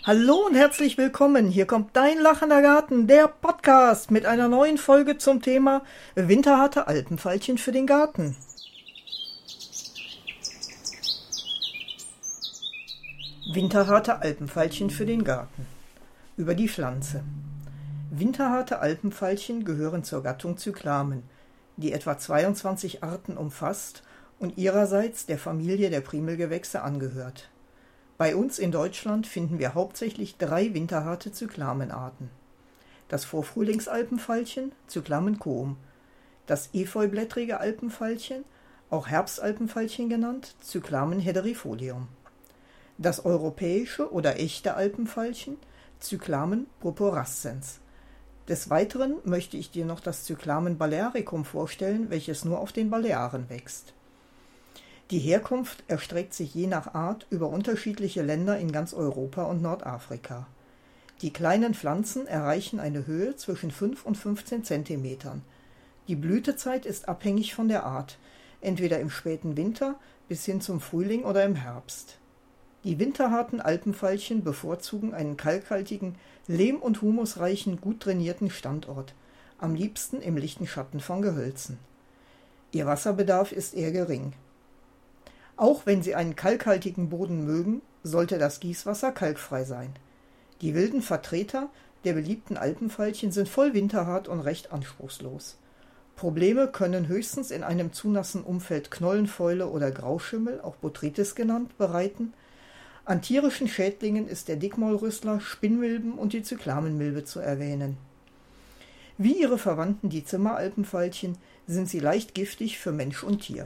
Hallo und herzlich willkommen. Hier kommt dein lachender Garten, der Podcast mit einer neuen Folge zum Thema winterharte Alpenveilchen für den Garten. Winterharte Alpenveilchen für den Garten. Über die Pflanze. Winterharte Alpenveilchen gehören zur Gattung Cyclamen, die etwa 22 Arten umfasst und ihrerseits der Familie der Primelgewächse angehört. Bei uns in Deutschland finden wir hauptsächlich 3 winterharte Cyclamenarten. Das Vorfrühlingsalpenveilchen, Cyclamen coum, das efeublättrige Alpenveilchen, auch Herbstalpenveilchen genannt, Cyclamen hederifolium, das europäische oder echte Alpenveilchen, Cyclamen purpurascens. Des Weiteren möchte ich dir noch das Cyclamen balearicum vorstellen, welches nur auf den Balearen wächst. Die Herkunft erstreckt sich je nach Art über unterschiedliche Länder in ganz Europa und Nordafrika. Die kleinen Pflanzen erreichen eine Höhe zwischen 5 und 15 Zentimetern. Die Blütezeit ist abhängig von der Art, entweder im späten Winter bis hin zum Frühling oder im Herbst. Die winterharten Alpenveilchen bevorzugen einen kalkhaltigen, lehm- und humusreichen, gut drainierten Standort, am liebsten im lichten Schatten von Gehölzen. Ihr Wasserbedarf ist eher gering. Auch wenn sie einen kalkhaltigen Boden mögen, sollte das Gießwasser kalkfrei sein. Die wilden Vertreter der beliebten Alpenveilchen sind voll winterhart und recht anspruchslos. Probleme können höchstens in einem zu nassen Umfeld Knollenfäule oder Grauschimmel, auch Botrytis genannt, bereiten. An tierischen Schädlingen ist der Dickmaulrüssler, Spinnmilben und die Cyclamenmilbe zu erwähnen. Wie ihre Verwandten die Zimmeralpenveilchen sind sie leicht giftig für Mensch und Tier.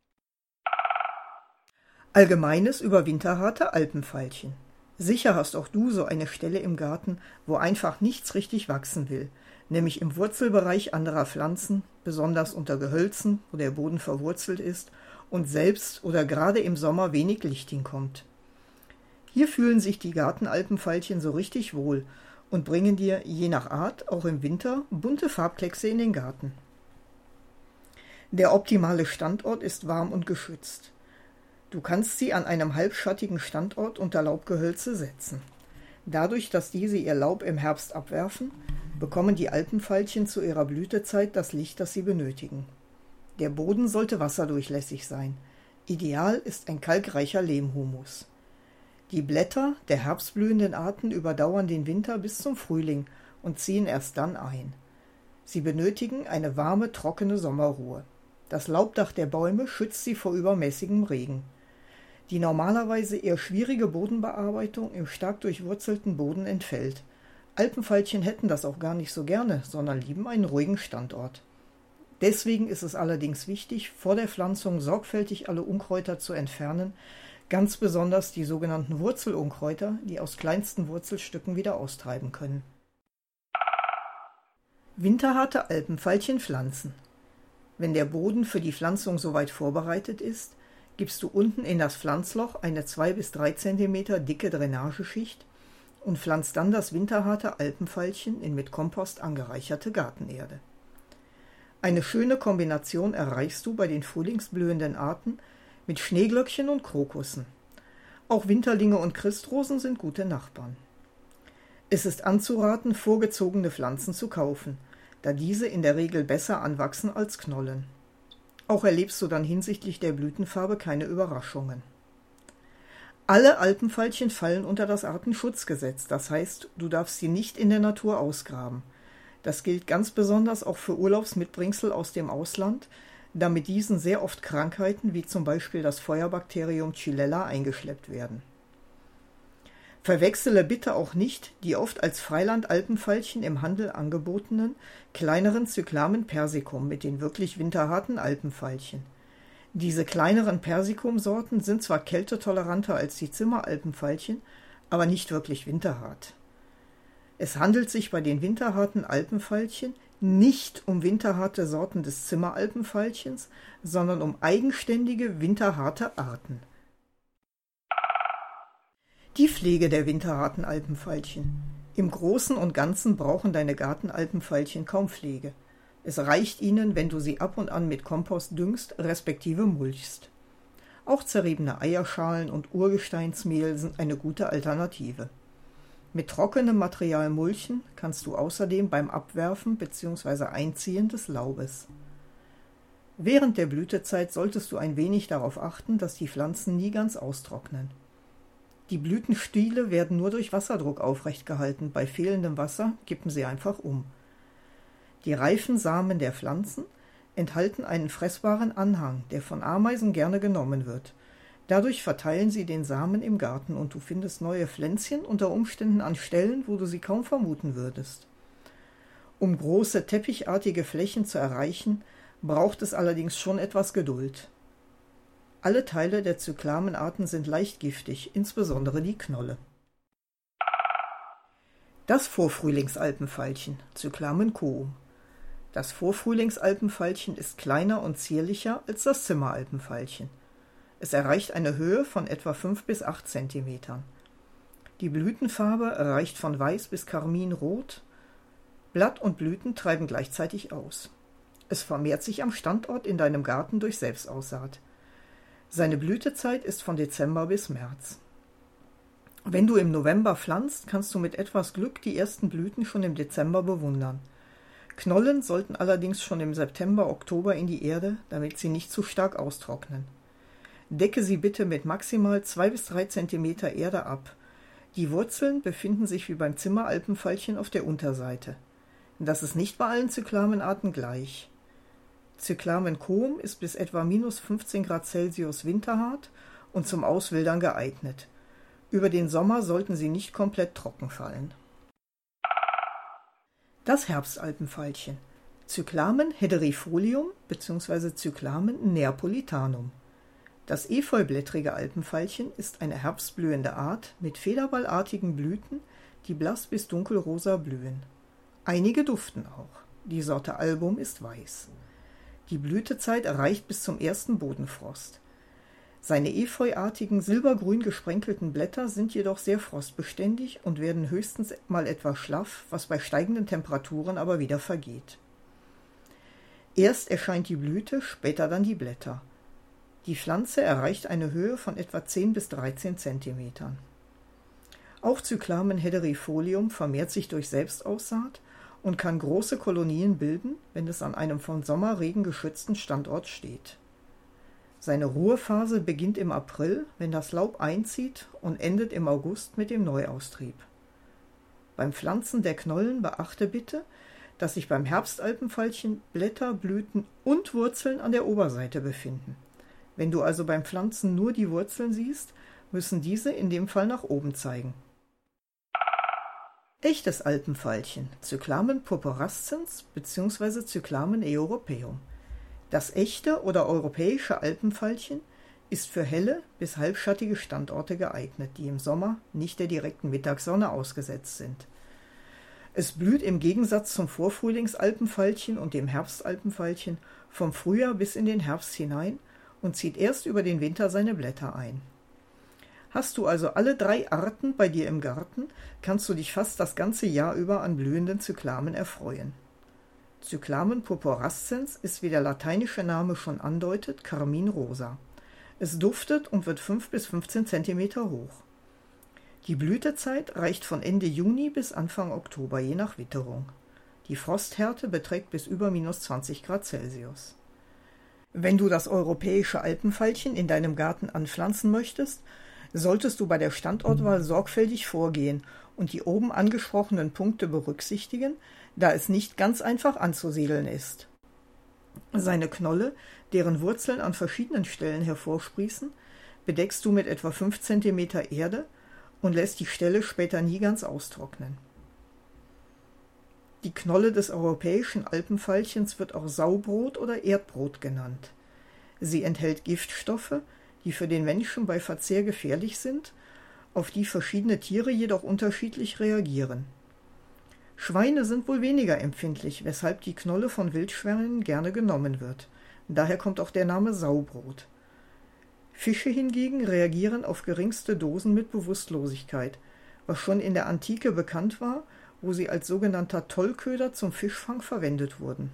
Allgemeines über winterharte Alpenveilchen. Sicher hast auch du so eine Stelle im Garten, wo einfach nichts richtig wachsen will, nämlich im Wurzelbereich anderer Pflanzen, besonders unter Gehölzen, wo der Boden verwurzelt ist und selbst oder gerade im Sommer wenig Licht hinkommt. Hier fühlen sich die Gartenalpenveilchen so richtig wohl und bringen dir, je nach Art, auch im Winter bunte Farbkleckse in den Garten. Der optimale Standort ist warm und geschützt. Du kannst sie an einem halbschattigen Standort unter Laubgehölze setzen. Dadurch, dass diese ihr Laub im Herbst abwerfen, bekommen die Alpenveilchen zu ihrer Blütezeit das Licht, das sie benötigen. Der Boden sollte wasserdurchlässig sein. Ideal ist ein kalkreicher Lehmhumus. Die Blätter der herbstblühenden Arten überdauern den Winter bis zum Frühling und ziehen erst dann ein. Sie benötigen eine warme, trockene Sommerruhe. Das Laubdach der Bäume schützt sie vor übermäßigem Regen. Die normalerweise eher schwierige Bodenbearbeitung im stark durchwurzelten Boden entfällt. Alpenveilchen hätten das auch gar nicht so gerne, sondern lieben einen ruhigen Standort. Deswegen ist es allerdings wichtig, vor der Pflanzung sorgfältig alle Unkräuter zu entfernen, ganz besonders die sogenannten Wurzelunkräuter, die aus kleinsten Wurzelstücken wieder austreiben können. Winterharte Alpenveilchen pflanzen. Wenn der Boden für die Pflanzung soweit vorbereitet ist, gibst du unten in das Pflanzloch eine 2 bis 3 cm dicke Drainageschicht und pflanzt dann das winterharte Alpenveilchen in mit Kompost angereicherte Gartenerde. Eine schöne Kombination erreichst du bei den frühlingsblühenden Arten mit Schneeglöckchen und Krokussen. Auch Winterlinge und Christrosen sind gute Nachbarn. Es ist anzuraten, vorgezogene Pflanzen zu kaufen, da diese in der Regel besser anwachsen als Knollen. Auch erlebst du dann hinsichtlich der Blütenfarbe keine Überraschungen. Alle Alpenveilchen fallen unter das Artenschutzgesetz, das heißt, du darfst sie nicht in der Natur ausgraben. Das gilt ganz besonders auch für Urlaubsmitbringsel aus dem Ausland, da mit diesen sehr oft Krankheiten wie zum Beispiel das Feuerbakterium Xylella eingeschleppt werden. Verwechsele bitte auch nicht die oft als Freiland-Alpenveilchen im Handel angebotenen kleineren Cyclamen persicum mit den wirklich winterharten Alpenveilchen. Diese kleineren Persicum-Sorten sind zwar kältetoleranter als die Zimmeralpenveilchen, aber nicht wirklich winterhart. Es handelt sich bei den winterharten Alpenveilchen nicht um winterharte Sorten des Zimmeralpenveilchens, sondern um eigenständige winterharte Arten. Die Pflege der winterharten Alpenveilchen. Im Großen und Ganzen brauchen deine Gartenalpenveilchen kaum Pflege. Es reicht ihnen, wenn du sie ab und an mit Kompost düngst, respektive mulchst. Auch zerriebene Eierschalen und Urgesteinsmehl sind eine gute Alternative. Mit trockenem Material mulchen kannst du außerdem beim Abwerfen bzw. Einziehen des Laubes. Während der Blütezeit solltest du ein wenig darauf achten, dass die Pflanzen nie ganz austrocknen. Die Blütenstiele werden nur durch Wasserdruck aufrecht gehalten, bei fehlendem Wasser kippen sie einfach um. Die reifen Samen der Pflanzen enthalten einen fressbaren Anhang, der von Ameisen gerne genommen wird. Dadurch verteilen sie den Samen im Garten und du findest neue Pflänzchen unter Umständen an Stellen, wo du sie kaum vermuten würdest. Um große teppichartige Flächen zu erreichen, braucht es allerdings schon etwas Geduld. Alle Teile der Cyclamenarten sind leicht giftig, insbesondere die Knolle. Das Vorfrühlingsalpenveilchen, Cyclamen coum. Das Vorfrühlingsalpenveilchen ist kleiner und zierlicher als das Zimmeralpenveilchen. Es erreicht eine Höhe von etwa 5 bis 8 cm. Die Blütenfarbe reicht von weiß bis karminrot. Blatt und Blüten treiben gleichzeitig aus. Es vermehrt sich am Standort in deinem Garten durch Selbstaussaat. Seine Blütezeit ist von Dezember bis März. Wenn du im November pflanzt, kannst du mit etwas Glück die ersten Blüten schon im Dezember bewundern. Knollen sollten allerdings schon im September, Oktober in die Erde, damit sie nicht zu stark austrocknen. Decke sie bitte mit maximal 2 bis 3 cm Erde ab. Die Wurzeln befinden sich wie beim Zimmeralpenveilchen auf der Unterseite. Das ist nicht bei allen Cyclamenarten gleich. Cyclamen coum ist bis etwa minus 15 Grad Celsius winterhart und zum Auswildern geeignet. Über den Sommer sollten sie nicht komplett trocken fallen. Das Herbstalpenveilchen, Cyclamen hederifolium bzw. Cyclamen neapolitanum. Das efeublättrige Alpenveilchen ist eine herbstblühende Art mit federballartigen Blüten, die blass bis dunkelrosa blühen. Einige duften auch. Die Sorte Album ist weiß. Die Blütezeit reicht bis zum ersten Bodenfrost. Seine efeuartigen, silbergrün gesprenkelten Blätter sind jedoch sehr frostbeständig und werden höchstens mal etwas schlaff, was bei steigenden Temperaturen aber wieder vergeht. Erst erscheint die Blüte, später dann die Blätter. Die Pflanze erreicht eine Höhe von etwa 10 bis 13 cm. Auch Cyclamen hederifolium vermehrt sich durch Selbstaussaat und kann große Kolonien bilden, wenn es an einem von Sommerregen geschützten Standort steht. Seine Ruhephase beginnt im April, wenn das Laub einzieht, und endet im August mit dem Neuaustrieb. Beim Pflanzen der Knollen beachte bitte, dass sich beim Herbstalpenveilchen Blätter, Blüten und Wurzeln an der Oberseite befinden. Wenn du also beim Pflanzen nur die Wurzeln siehst, müssen diese in dem Fall nach oben zeigen. Echtes Alpenveilchen, Cyclamen purpurascens bzw. Cyclamen europaeum. Das echte oder europäische Alpenveilchen ist für helle bis halbschattige Standorte geeignet, die im Sommer nicht der direkten Mittagssonne ausgesetzt sind. Es blüht im Gegensatz zum Vorfrühlingsalpenveilchen und dem Herbstalpenveilchen vom Frühjahr bis in den Herbst hinein und zieht erst über den Winter seine Blätter ein. Hast du also alle 3 Arten bei dir im Garten, kannst du dich fast das ganze Jahr über an blühenden Cyclamen erfreuen. Cyclamen purpurascens ist, wie der lateinische Name schon andeutet, karminrosa. Es duftet und wird 5 bis 15 cm hoch. Die Blütezeit reicht von Ende Juni bis Anfang Oktober, je nach Witterung. Die Frosthärte beträgt bis über minus 20 Grad Celsius. Wenn du das europäische Alpenveilchen in deinem Garten anpflanzen möchtest, solltest du bei der Standortwahl sorgfältig vorgehen und die oben angesprochenen Punkte berücksichtigen, da es nicht ganz einfach anzusiedeln ist. Seine Knolle, deren Wurzeln an verschiedenen Stellen hervorsprießen, bedeckst du mit etwa 5 cm Erde und lässt die Stelle später nie ganz austrocknen. Die Knolle des europäischen Alpenveilchens wird auch Saubrot oder Erdbrot genannt. Sie enthält Giftstoffe, die für den Menschen bei Verzehr gefährlich sind, auf die verschiedene Tiere jedoch unterschiedlich reagieren. Schweine sind wohl weniger empfindlich, weshalb die Knolle von Wildschweinen gerne genommen wird. Daher kommt auch der Name Saubrot. Fische hingegen reagieren auf geringste Dosen mit Bewusstlosigkeit, was schon in der Antike bekannt war, wo sie als sogenannter Tollköder zum Fischfang verwendet wurden.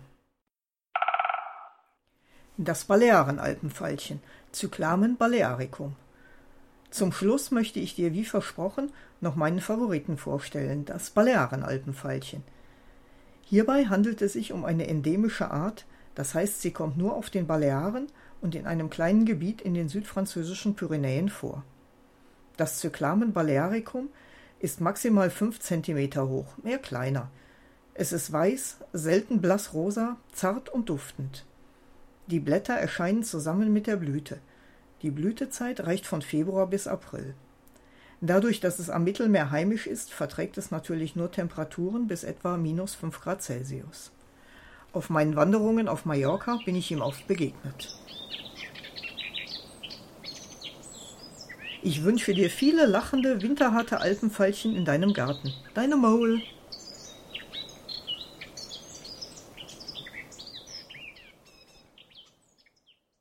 Das Balearenalpenveilchen, Cyclamen balearicum. Zum Schluss möchte ich dir, wie versprochen, noch meinen Favoriten vorstellen, das Balearenalpenveilchen. Hierbei handelt es sich um eine endemische Art, das heißt, sie kommt nur auf den Balearen und in einem kleinen Gebiet in den südfranzösischen Pyrenäen vor. Das Cyclamen balearicum ist maximal 5 cm hoch, mehr kleiner. Es ist weiß, selten blassrosa, zart und duftend. Die Blätter erscheinen zusammen mit der Blüte. Die Blütezeit reicht von Februar bis April. Dadurch, dass es am Mittelmeer heimisch ist, verträgt es natürlich nur Temperaturen bis etwa -5 Grad Celsius. Auf meinen Wanderungen auf Mallorca bin ich ihm oft begegnet. Ich wünsche dir viele lachende, winterharte Alpenveilchen in deinem Garten. Deine Mole.